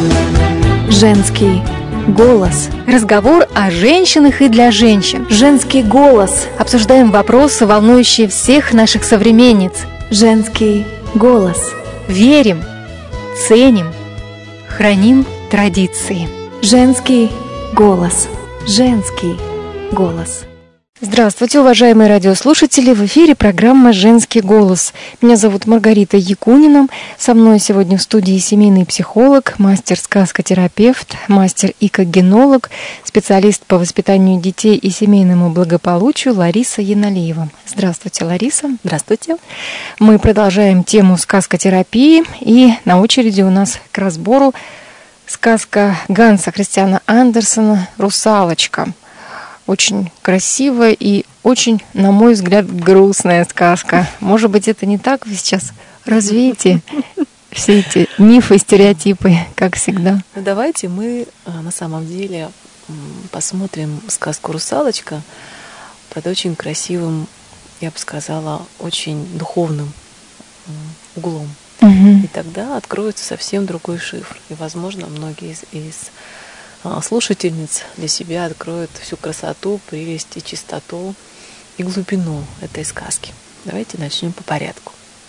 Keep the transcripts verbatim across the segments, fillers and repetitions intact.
Женский голос. Разговор о женщинах и для женщин. Женский голос. Обсуждаем вопросы, волнующие всех наших современниц. Женский голос. Верим, ценим, храним традиции. Женский голос. Женский голос. Здравствуйте, уважаемые радиослушатели! В эфире программа «Женский голос». Меня зовут Маргарита Якунина. Со мной сегодня в студии семейный психолог, мастер-сказкотерапевт, мастер-икогенолог, специалист по воспитанию детей и семейному благополучию Лариса Яналиева. Здравствуйте, Лариса. Здравствуйте. Мы продолжаем тему сказкотерапии, и на очереди у нас к разбору сказка Ганса Христиана Андерсена «Русалочка». Очень красивая и очень, на мой взгляд, грустная сказка. Может быть, это не так? Вы сейчас развеете все эти мифы, стереотипы, как всегда. Ну, давайте мы на самом деле посмотрим сказку «Русалочка» под очень красивым, я бы сказала, очень духовным углом. Угу. И тогда откроется совсем другой шифр. И, возможно, многие из, из слушательниц для себя откроют всю красоту, прелесть и чистоту и глубину этой сказки. Давайте начнем по порядку.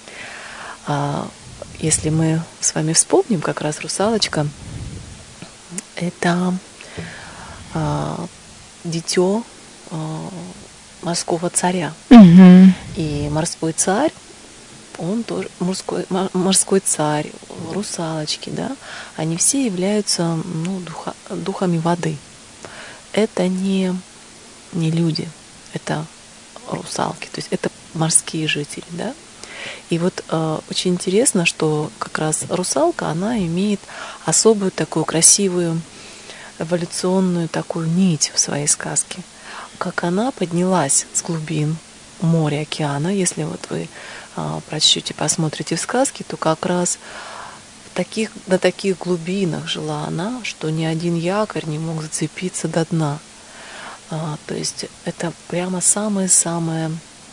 Если мы с вами вспомним, как раз «Русалочка» — это дитё морского царя. Угу. И морской царь, он тоже морской, морской царь, русалочки, да, они все являются, ну, духа, духами воды. Это не, не люди, это русалки, то есть это морские жители, да. И вот э, очень интересно, что как раз русалка, она имеет особую такую красивую эволюционную такую нить в своей сказке, как она поднялась с глубин моря, океана. Если вот вы прочтете, посмотрите в сказке, то как раз в таких, на таких глубинах жила она, что ни один якорь не мог зацепиться до дна. А, то есть это прямо самое-самое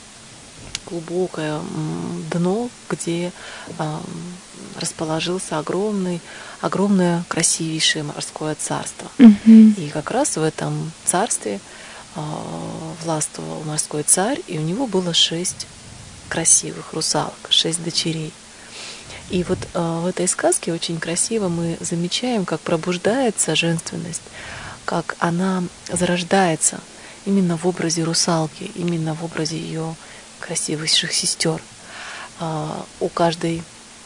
глубокое дно, где а, расположился огромный, огромное красивейшее морское царство. Угу. И как раз в этом царстве а, властвовал морской царь, и у него было шесть красивых русалок, шесть дочерей. И вот э, в этой сказке очень красиво мы замечаем, как пробуждается женственность, как она зарождается именно в образе русалки, именно в образе ее красивейших сестер. Э, у каждой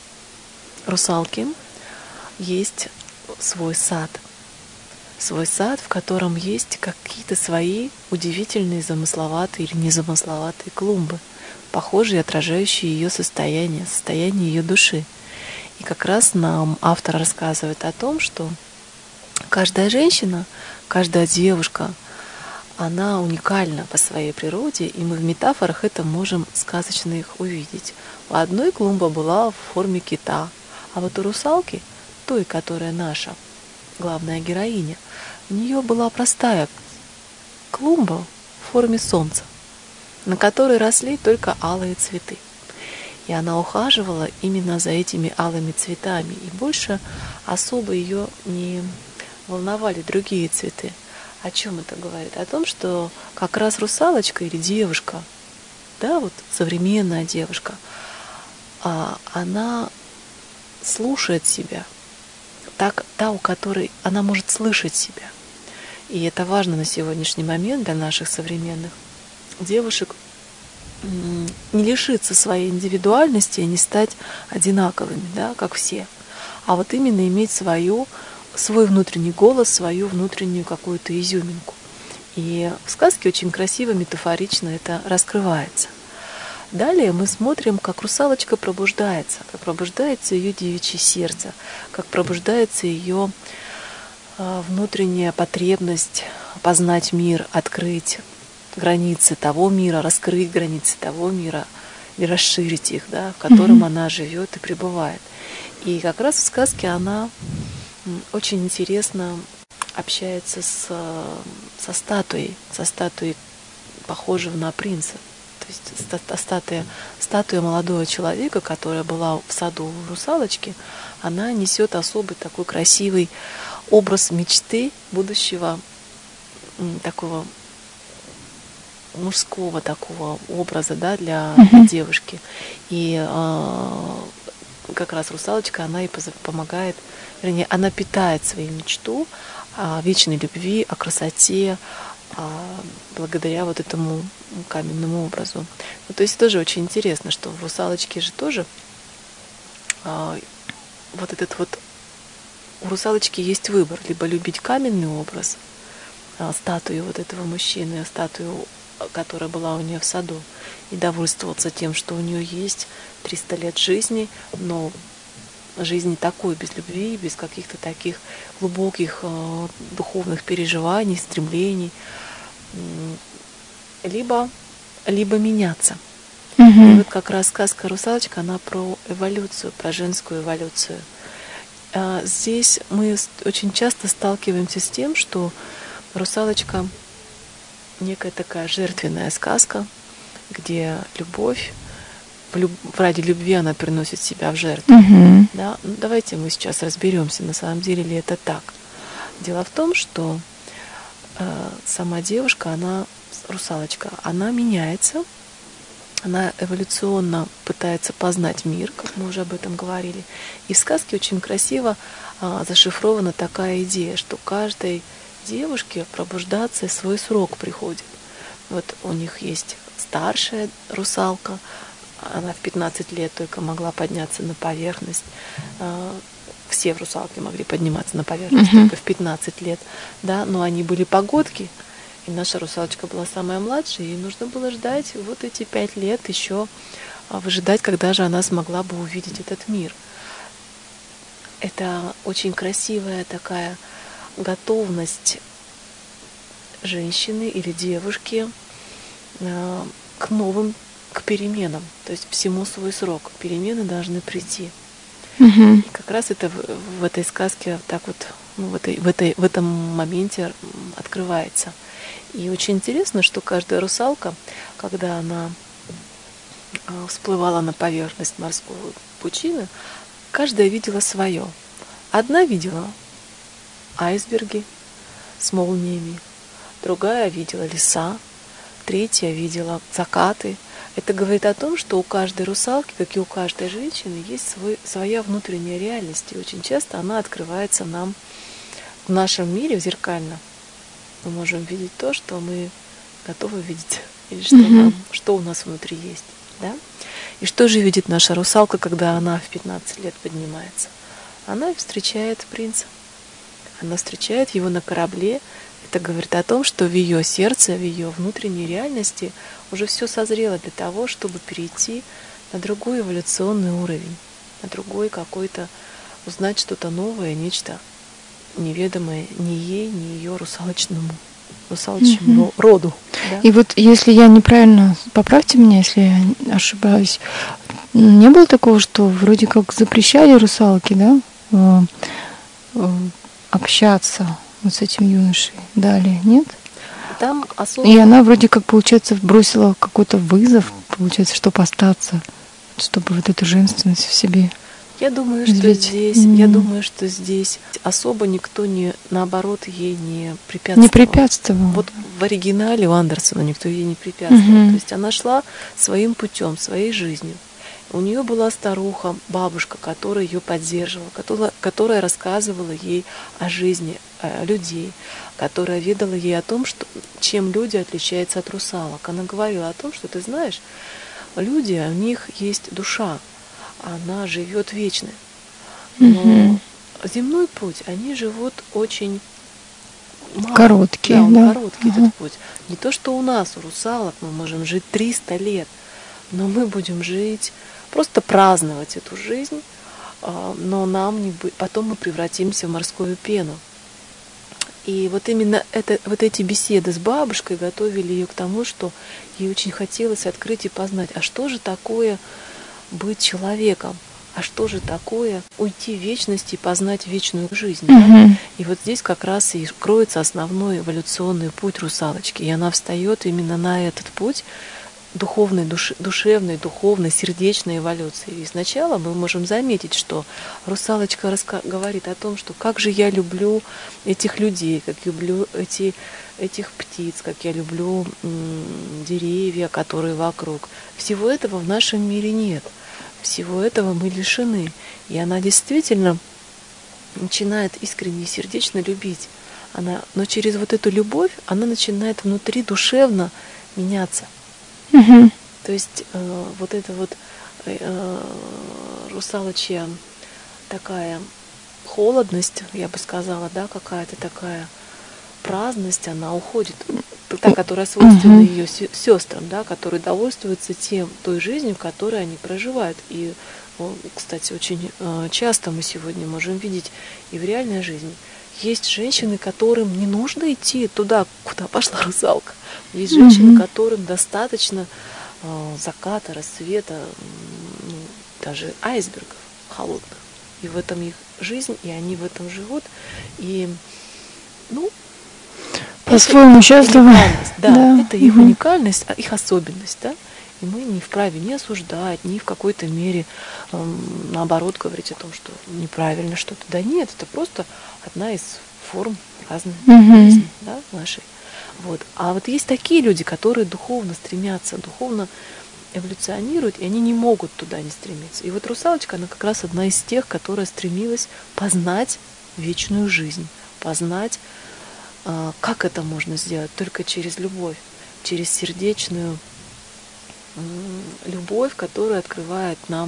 русалки есть свой сад. Свой сад, в котором есть какие-то свои удивительные, замысловатые или незамысловатые клумбы, похожие, отражающие ее состояние, состояние ее души. И как раз нам автор рассказывает о том, что каждая женщина, каждая девушка, она уникальна по своей природе, и мы в метафорах это можем сказочно их увидеть. У одной клумба была в форме кита, а вот у русалки, той, которая наша главная героиня, у нее была простая клумба в форме солнца, на которой росли только алые цветы. И она ухаживала именно за этими алыми цветами. И больше особо ее не волновали другие цветы. О чем это говорит? О том, что как раз русалочка или девушка, да, вот современная девушка, она слушает себя. Так, та, у которой она может слышать себя. И это важно на сегодняшний момент для наших современных девушек, не лишиться своей индивидуальности и не стать одинаковыми, да, как все, а вот именно иметь свою, свой внутренний голос, свою внутреннюю какую-то изюминку. И в сказке очень красиво, метафорично это раскрывается. Далее мы смотрим, как русалочка пробуждается, как пробуждается ее девичье сердце, как пробуждается ее внутренняя потребность познать мир, открыть границы того мира, раскрыть границы того мира и расширить их, да, в котором mm-hmm. она живет и пребывает. И как раз в сказке она очень интересно общается с, со статуей, со статуей, похожего на принца. То есть ста- статуя, статуя молодого человека, которая была в саду русалочки, она несет особый такой красивый образ мечты будущего м, такого мужского такого образа, да, для, Мгм. для девушки. И а, как раз русалочка, она и поза- помогает, вернее, она питает свою мечту о вечной любви, о красоте, а, благодаря вот этому каменному образу. Ну, то есть тоже очень интересно, что в русалочке же тоже а, вот этот вот у русалочки есть выбор: либо любить каменный образ, а, статую вот этого мужчины, статую, которая была у нее в саду, и довольствоваться тем, что у нее есть триста лет жизни, но жизни такой, без любви, без каких-то таких глубоких э, духовных переживаний, стремлений, м, либо, либо меняться. И Мгм. вот как раз сказка «Русалочка», она про эволюцию, про женскую эволюцию. А здесь мы с- очень часто сталкиваемся с тем, что русалочка некая такая жертвенная сказка, где любовь, в люб- ради любви она приносит себя в жертву. Мгм. Да? Ну, давайте мы сейчас разберемся, на самом деле ли это так. Дело в том, что э, сама девушка, она, русалочка, она меняется, она эволюционно пытается познать мир, как мы уже об этом говорили. И в сказке очень красиво а, зашифрована такая идея, что каждой девушке пробуждаться свой срок приходит. Вот у них есть старшая русалка, она в пятнадцать лет только могла подняться на поверхность. А, Все русалки могли подниматься на поверхность Мгм. только в пятнадцать лет, да, но они были погодки, и наша русалочка была самая младшая, и нужно было ждать вот эти пять лет еще, а, выжидать, когда же она смогла бы увидеть этот мир. Это очень красивая такая готовность женщины или девушки а, к новым, к переменам. То есть всему свой срок. Перемены должны прийти. Мгм. И как раз это в, в этой сказке так вот, ну, в, этой, в, этой, в этом моменте м, открывается. И очень интересно, что каждая русалка, когда она а, всплывала на поверхность морской пучины, каждая видела свое. Одна видела айсберги с молниями, другая видела леса, третья видела закаты. Это говорит о том, что у каждой русалки, как и у каждой женщины, есть свой, своя внутренняя реальность. И очень часто она открывается нам в нашем мире зеркально. Мы можем видеть то, что мы готовы видеть, или что, Мгм. нам, что у нас внутри есть. Да? И что же видит наша русалка, когда она в пятнадцать лет поднимается? Она встречает принца. Она встречает его на корабле. Это говорит о том, что в ее сердце, в ее внутренней реальности уже все созрело для того, чтобы перейти на другой эволюционный уровень, на другой какой-то, узнать что-то новое, нечто неведомое ни ей, ни ее русалочному, русалочному Мгм. ро- роду. Да? И вот если я неправильно, поправьте меня, если я ошибаюсь, не было такого, что вроде как запрещали русалки, да, э, э, общаться вот с этим юношей далее, нет? Там особо... И она вроде как, получается, бросила какой-то вызов, получается, чтобы остаться, чтобы вот эту женственность в себе. Я думаю, что Развить. здесь, я М. думаю, что здесь особо никто не, наоборот, ей не препятствовал. Не препятствовала. Вот в оригинале у Андерсона никто ей не препятствовал. Мгм. То есть она шла своим путем, своей жизнью. У нее была старуха, бабушка, которая ее поддерживала, которая, которая рассказывала ей о жизни э, людей, которая ведала ей о том, что, чем люди отличаются от русалок. Она говорила о том, что, ты знаешь, люди, у них есть душа, она живет вечно. Но Мгм. земной путь, они живут очень мало. Короткий, Да, он да. короткий, Ага. этот путь. Не то, что у нас, у русалок, мы можем жить триста лет, но мы будем жить, просто праздновать эту жизнь, а, но нам не бы- потом мы превратимся в морскую пену. И вот именно это, вот эти беседы с бабушкой готовили ее к тому, что ей очень хотелось открыть и познать, а что же такое быть человеком, а что же такое уйти в вечность и познать вечную жизнь. Да? Мгм. И вот здесь как раз и кроется основной эволюционный путь русалочки. И она встает именно на этот путь духовной, душ, душевной, духовной, сердечной эволюции. И сначала мы можем заметить, что русалочка раска- говорит о том, что как же я люблю этих людей, как люблю эти, этих птиц, как я люблю м, деревья, которые вокруг. Всего этого в нашем мире нет. Всего этого мы лишены. И она действительно начинает искренне и сердечно любить. Она, но через вот эту любовь она начинает внутри душевно меняться. Мгм. То есть э, вот эта вот э, русалочья такая холодность, я бы сказала, да, какая-то такая праздность, она уходит. Та, которая свойственна Мгм. ее сестрам, да, которые довольствуются тем, той жизнью, которой они проживают. И, о, кстати, очень э, часто мы сегодня можем видеть и в реальной жизни. Есть женщины, которым не нужно идти туда, куда пошла русалка. Есть женщины, Мгм. которым достаточно э, заката, рассвета, м, ну, даже айсбергов холодных. И в этом их жизнь, и они в этом живут. И, ну, По-своему это счастливы. уникальность, да, Да. это их Мгм. уникальность, а их особенность, да. И мы не вправе не осуждать, ни в какой-то мере, эм, наоборот, говорить о том, что неправильно что-то. Да нет, это просто одна из форм разной Мгм. жизни, да, нашей. Вот. А вот есть такие люди, которые духовно стремятся, духовно эволюционируют, и они не могут туда не стремиться. И вот русалочка, она как раз одна из тех, которая стремилась познать вечную жизнь, познать, а, как это можно сделать, только через любовь, через сердечную м, любовь, которая открывает нам,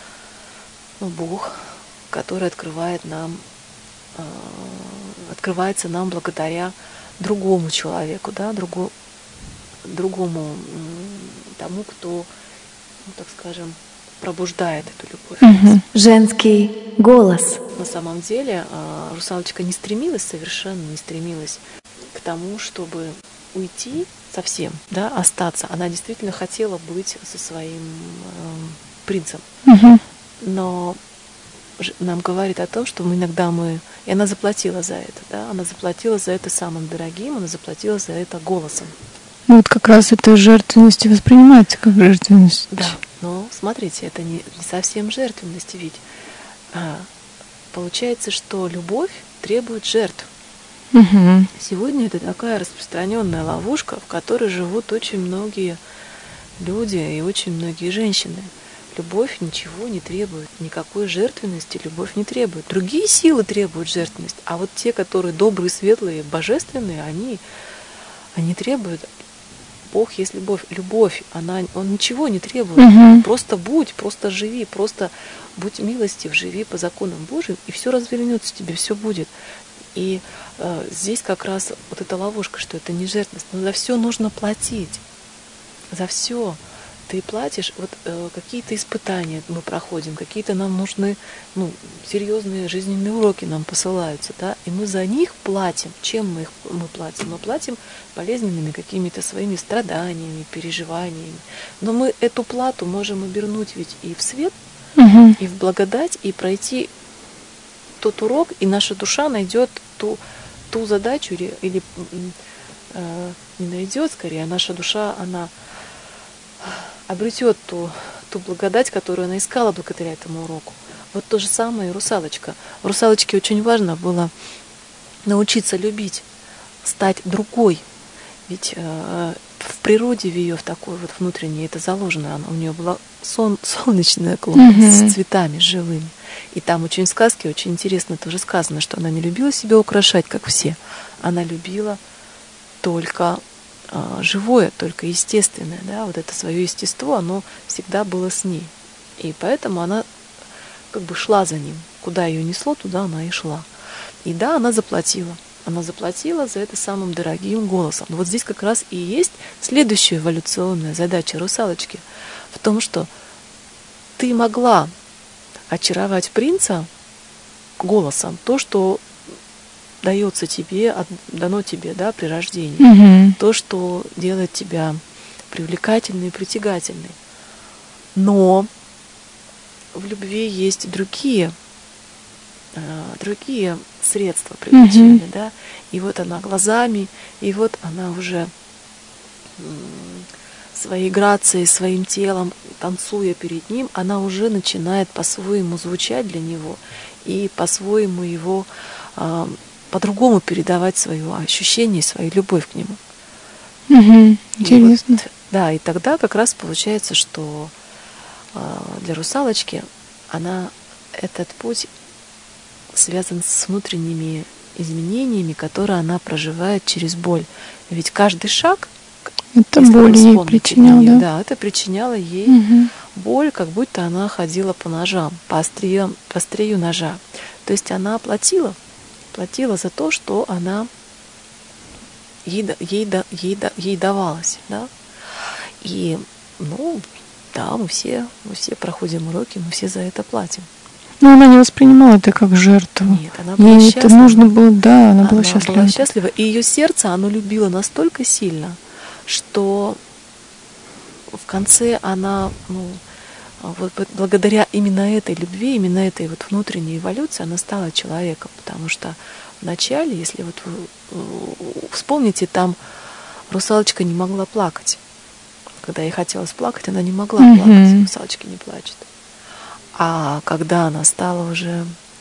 ну, Бог, который открывает нам, а, открывается нам благодаря другому человеку, да, другу, другому м, тому, кто, ну, так скажем, пробуждает эту любовь. Мгм. Женский голос. На самом деле а, русалочка не стремилась, совершенно не стремилась к тому, чтобы уйти совсем, да, остаться. Она действительно хотела быть со своим эм, принцем. Мгм. Но ж- нам говорит о том, что мы иногда мы... И она заплатила за это, да, она заплатила за это самым дорогим, она заплатила за это голосом. Ну, вот как раз эта жертвенность и воспринимается как жертвенность. Да, но смотрите, это не, не совсем жертвенность, ведь а, получается, что любовь требует жертв. Мгм. Сегодня это такая распространенная ловушка, в которой живут очень многие люди и очень многие женщины. Любовь ничего не требует, никакой жертвенности любовь не требует. Другие силы требуют жертвенность, а вот те, которые добрые, светлые, божественные, они, они требуют. Бог есть любовь. Любовь, она, он ничего не требует. Мгм. Просто будь, просто живи, просто будь милостив, живи по законам Божьим, и все развернется тебе, все будет. И э, здесь как раз вот эта ловушка, что это не жертвенность, но за все нужно платить. За все. Ты платишь, вот э, какие-то испытания мы проходим, какие-то нам нужны, ну, серьезные жизненные уроки нам посылаются, да, и мы за них платим. Чем мы их мы платим? Мы платим болезненными какими-то своими страданиями, переживаниями. Но мы эту плату можем обернуть ведь и в свет, Мгм. и в благодать, и пройти тот урок, и наша душа найдет ту, ту задачу, или, или м, э, не найдет, скорее, а наша душа, она обретет ту, ту благодать, которую она искала благодаря этому уроку. Вот то же самое и русалочка. Русалочке очень важно было научиться любить, стать другой. Ведь э, в природе в ее, в такой вот внутренней, это заложено. Она, у нее была сон, солнечная клонность Мгм. с цветами живыми. И там очень в сказке очень интересно тоже сказано, что она не любила себя украшать, как все. Она любила только а, живое, только естественное, да, вот это свое естество, оно всегда было с ней. И поэтому она как бы шла за ним. Куда ее несло, туда она и шла. И да, она заплатила. Она заплатила за это самым дорогим голосом. Но вот здесь как раз и есть следующая эволюционная задача русалочки в том, что ты могла очаровать принца голосом, то, что дается тебе, от- дано тебе, да, при рождении. Мгм. То, что делает тебя привлекательной и притягательной. Но в любви есть другие, э, другие средства привлечения, Мгм. да. И вот она глазами, и вот она уже м, своей грацией, своим телом, танцуя перед ним, она уже начинает по-своему звучать для него и по-своему его э, по-другому передавать свое ощущение, свою любовь к нему. Угу, интересно. Вот, да, и тогда как раз получается, что э, для русалочки она, этот путь связан с внутренними изменениями, которые она проживает через боль. Ведь каждый шаг, это боль ей причинял, нее, да? Да, это причиняло ей угу. боль, как будто она ходила по ножам, по острию, по острию ножа. То есть она платила, платила за то, что она ей, ей, ей, ей давалось, да. И, ну, да, мы все, мы все проходим уроки, мы все за это платим. Но она не воспринимала это как жертву. Нет, она была ей счастлива. Это нужно было, да, она, она была счастлива. Была счастлива, и ее сердце, оно любило настолько сильно, что в конце она, ну, вот благодаря именно этой любви, именно этой вот внутренней эволюции она стала человеком, потому что вначале, если вот вы вспомните, там русалочка не могла плакать. Когда ей хотелось плакать, она не могла mm-hmm. плакать, русалочки не плачут. А когда она стала уже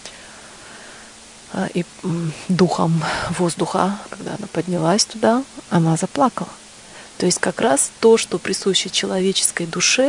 и духом воздуха, когда она поднялась туда, она заплакала. То есть как раз то, что присуще человеческой душе,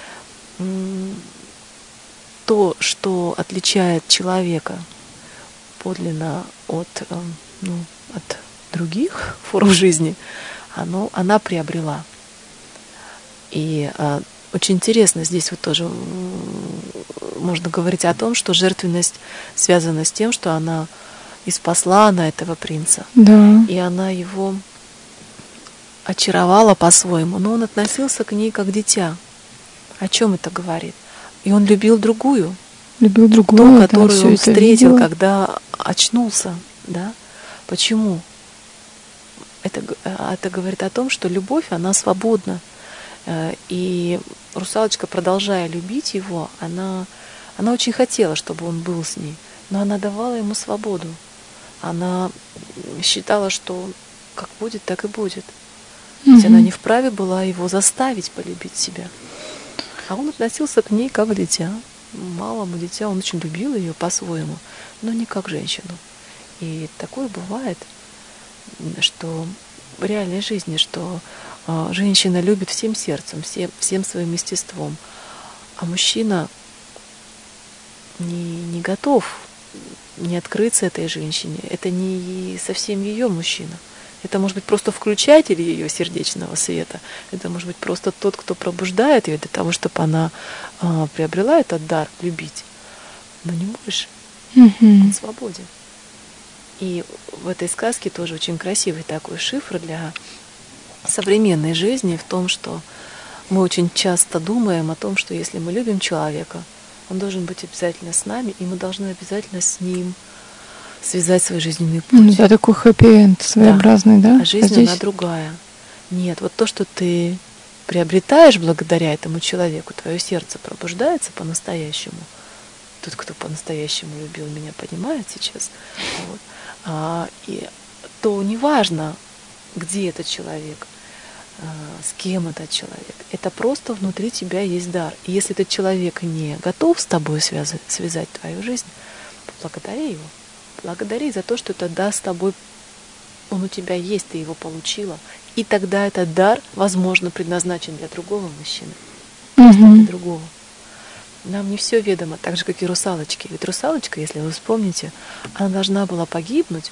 то, что отличает человека подлинно от, ну, от других форм жизни, оно, она приобрела. И а, очень интересно, здесь вот тоже можно говорить о том, что жертвенность связана с тем, что она и спасла она этого принца, да. и она его очаровала по-своему, но он относился к ней как дитя. О чем это говорит? И он любил другую, любил другую, ту, которую да, он встретил, видела. когда очнулся, да? Почему? Это, это говорит о том, что любовь, она свободна. И русалочка, продолжая любить его, она, она очень хотела, чтобы он был с ней, но она давала ему свободу. Она считала, что как будет, так и будет. Ведь mm-hmm. она не вправе была его заставить полюбить себя. А он относился к ней как дитя, малому дитя. Он очень любил ее по-своему, но не как женщину. И такое бывает, что в реальной жизни, что э, женщина любит всем сердцем, всем, всем своим естеством, а мужчина не, не готов не открыться этой женщине. Это не совсем ее мужчина. Это может быть просто включатель ее сердечного света. Это может быть просто тот, кто пробуждает ее для того, чтобы она э, приобрела этот дар любить. Но не больше. Mm-hmm. Он свободен. И в этой сказке тоже очень красивый такой шифр для современной жизни в том, что мы очень часто думаем о том, что если мы любим человека, он должен быть обязательно с нами, и мы должны обязательно с ним связать свой жизненный путь. Да, такой хэппи-энд своеобразный, да? да? А жизнь, а здесь... она другая. Нет, вот то, что ты приобретаешь благодаря этому человеку, твое сердце пробуждается по-настоящему. Тот, кто по-настоящему любил меня, понимает сейчас. Вот. А, и то неважно, где этот человек, а, с кем этот человек. Это просто внутри тебя есть дар. И если этот человек не готов с тобой связать, связать твою жизнь, поблагодари его. Благодари за то, что этот дар с тобой, он у тебя есть, ты его получила. И тогда этот дар, возможно, предназначен для другого мужчины. Просто mm-hmm. для другого. Нам не все ведомо, так же, как и русалочки. Ведь русалочка, если вы вспомните, она должна была погибнуть,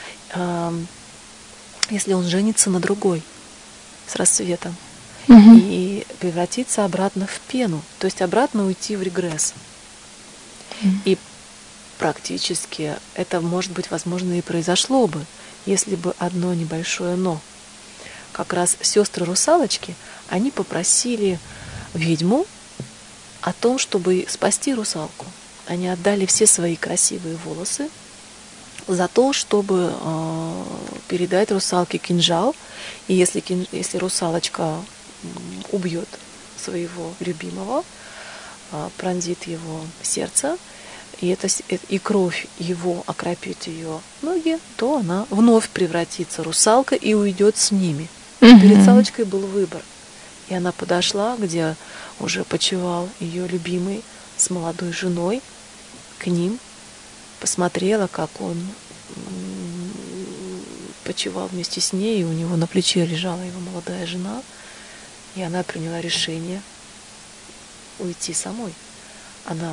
если он женится на другой с рассветом, угу. и превратиться обратно в пену, то есть обратно уйти в регресс. Угу. И практически это, может быть, возможно, и произошло бы, если бы одно небольшое «но». Как раз сестры русалочки, они попросили ведьму о том, чтобы спасти русалку. Они отдали все свои красивые волосы за то, чтобы э, передать русалке кинжал. И если, кин, если русалочка убьет своего любимого, э, пронзит его сердце, и, это, и кровь его окропит ее ноги, то она вновь превратится русалка и уйдет с ними. Угу. Перед русалочкой был выбор. И она подошла, где уже почивал ее любимый с молодой женой, к ним, посмотрела, как он почивал вместе с ней, и у него на плече лежала его молодая жена, и она приняла решение уйти самой. Она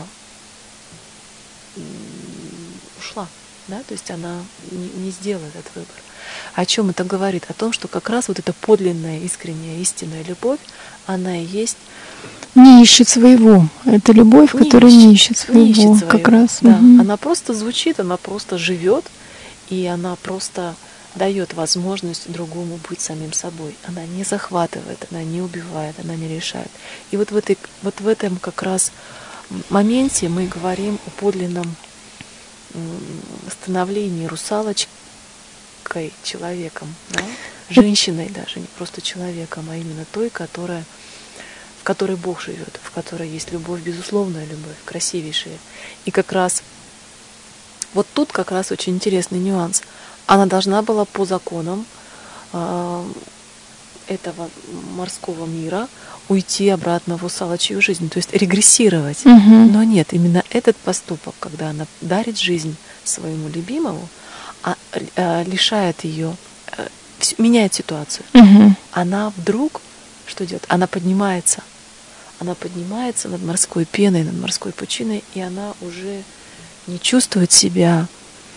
ушла, да, то есть она не, не сделала этот выбор. О чем это говорит? О том, что как раз вот эта подлинная, искренняя, истинная любовь, она и есть. Не ищет своего. Это любовь, не которая ищет, не ищет своего. Не ищет своего. Как раз. Да. Угу. Она просто звучит, она просто живет, и она просто дает возможность другому быть самим собой. Она не захватывает, она не убивает, она не решает. И вот в, этой, вот в этом как раз моменте мы говорим о подлинном становлении русалочкой, человеком, да? Женщиной даже, не просто человеком, а именно той, которая, в которой Бог живет, в которой есть любовь, безусловная любовь, красивейшая. И как раз вот тут как раз очень интересный нюанс. Она должна была по законам э, этого морского мира уйти обратно в русалочью жизнь, то есть регрессировать. Угу. Но нет, именно этот поступок, когда она дарит жизнь своему любимому, а, а, лишает ее, а, меняет ситуацию. Угу. Она вдруг, что делает? Она поднимается. Она поднимается над морской пеной, над морской пучиной, и она уже не чувствует себя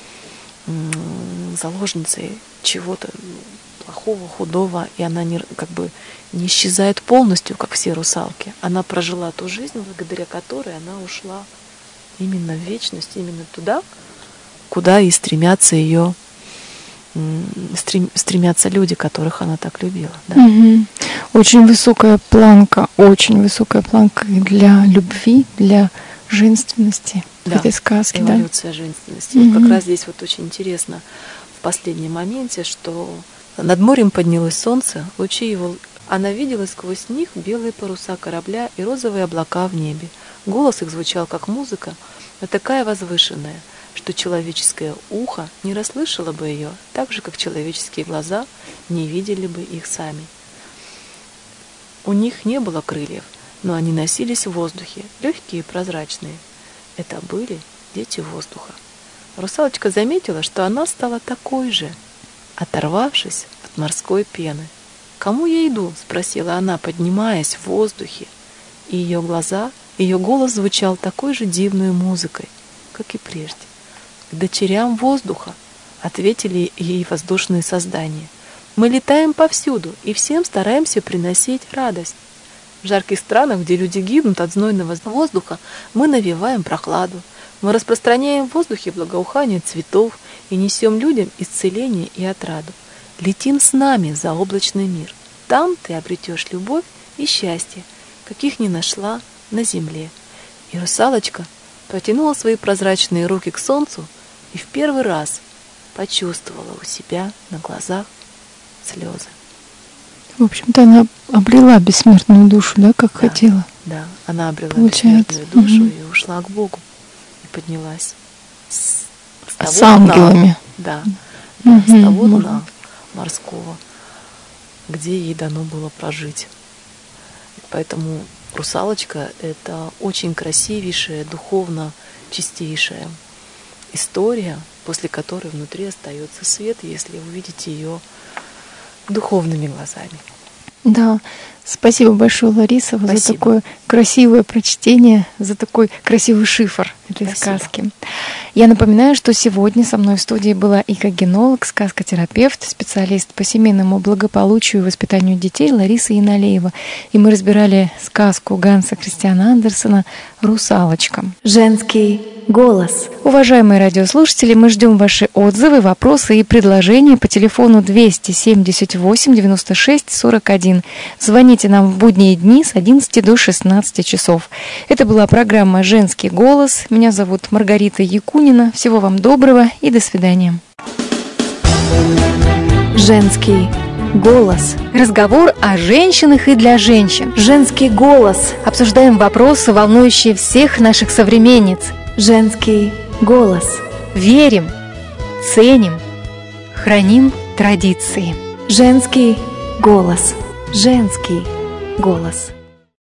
заложницей чего-то плохого, худого, и она не, как бы не исчезает полностью, как все русалки. Она прожила ту жизнь, благодаря которой она ушла именно в вечность, именно туда, куда и стремятся ее, стрем, стремятся люди, которых она так любила. Да? Угу. Очень высокая планка, очень высокая планка для любви, для женственности, да, в этой сказке. Эволюция, да? Женственности. Угу. Вот как раз здесь вот очень интересно в последнем моменте, что над морем поднялось солнце, лучи его. Она видела сквозь них белые паруса корабля и розовые облака в небе. Голос их звучал как музыка, но такая возвышенная, что человеческое ухо не расслышало бы ее, так же, как человеческие глаза не видели бы их сами. У них не было крыльев, но они носились в воздухе, легкие и прозрачные. Это были дети воздуха. Русалочка заметила, что она стала такой же, оторвавшись от морской пены. «Кому я иду?» — спросила она, поднимаясь в воздухе. И ее глаза, ее голос звучал такой же дивной музыкой, как и прежде. «К дочерям воздуха», — ответили ей воздушные создания. «Мы летаем повсюду и всем стараемся приносить радость. В жарких странах, где люди гибнут от знойного воздуха, мы навеваем прохладу. Мы распространяем в воздухе благоухание цветов и несем людям исцеление и отраду. Летим с нами в заоблачный мир. Там ты обретешь любовь и счастье, каких не нашла на земле». И русалочка протянула свои прозрачные руки к солнцу и в первый раз почувствовала у себя на глазах слезы. В общем-то, она обрела бессмертную душу, да, как да, хотела? Да, она обрела Получается. бессмертную душу угу. и ушла к Богу. И поднялась с, с, того с ангелами. Дна, да, угу. с того дна морского, где ей дано было прожить. Поэтому русалочка — это очень красивейшая, духовно чистейшая история, после которой внутри остается свет, если увидеть ее духовными глазами. Да, спасибо большое, Лариса, спасибо. за такое красивое прочтение, за такой красивый шифр этой спасибо. Сказки. Я напоминаю, что сегодня со мной в студии была икогенолог, сказкотерапевт, специалист по семейному благополучию и воспитанию детей Лариса Яналеева. И мы разбирали сказку Ганса Христиана Андерсена «Русалочка». Женский голос. Уважаемые радиослушатели, мы ждем ваши отзывы, вопросы и предложения по телефону двести семьдесят восемь девяносто шесть сорок один. Звоните нам в будние дни с одиннадцати до шестнадцати часов. Это была программа «Женский голос». Меня зовут Маргарита Якунина. Всего вам доброго и до свидания. Женский голос. Разговор о женщинах и для женщин. Женский голос. Обсуждаем вопросы, волнующие всех наших современниц. Женский голос. Верим, ценим, храним традиции. Женский голос. Женский голос.